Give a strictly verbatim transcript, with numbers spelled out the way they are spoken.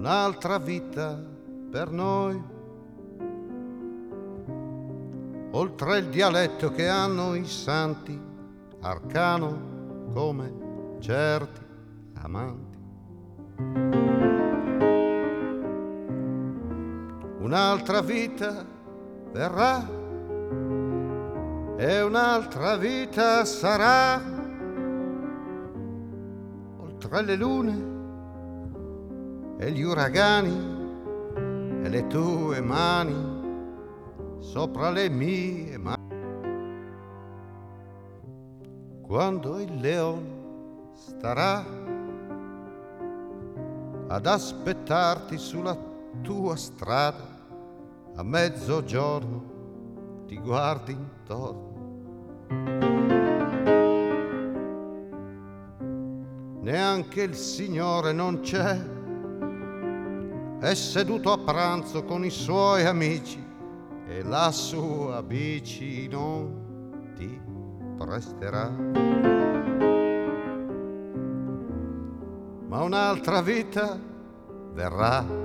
un'altra vita per noi, oltre il dialetto che hanno i santi, arcano come certi amanti. Un'altra vita verrà e un'altra vita sarà, oltre le lune e gli uragani e le tue mani sopra le mie mani. Quando il leone starà ad aspettarti sulla tua strada, a mezzogiorno ti guardi intorno. Neanche il Signore non c'è, è seduto a pranzo con i suoi amici e la sua bici non ti presterà. Ma un'altra vita verrà